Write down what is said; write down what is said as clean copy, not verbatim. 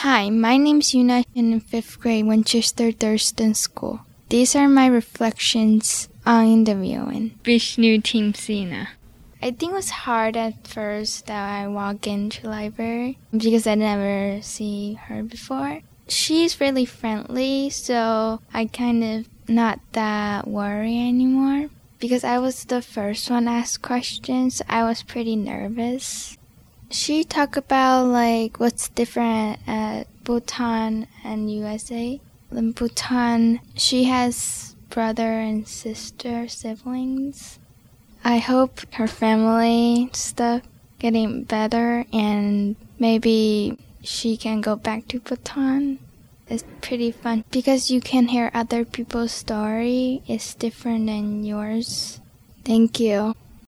Hi, my name's Yuna and in 5th grade Winchester Thurston School. These are my reflections on interviewing. Vishnu Timsina. I think it was hard at first that I walk into library because I never see her before. She's really friendly, so I kind of not that worried anymore. Because I was the first one to ask questions, I was pretty nervous. She talked about what's different at Bhutan and USA. In Bhutan, she has brother and sister siblings. I hope her family stuff getting better and maybe she can go back to Bhutan. It's pretty fun because you can hear other people's story. It's different than yours. Thank you.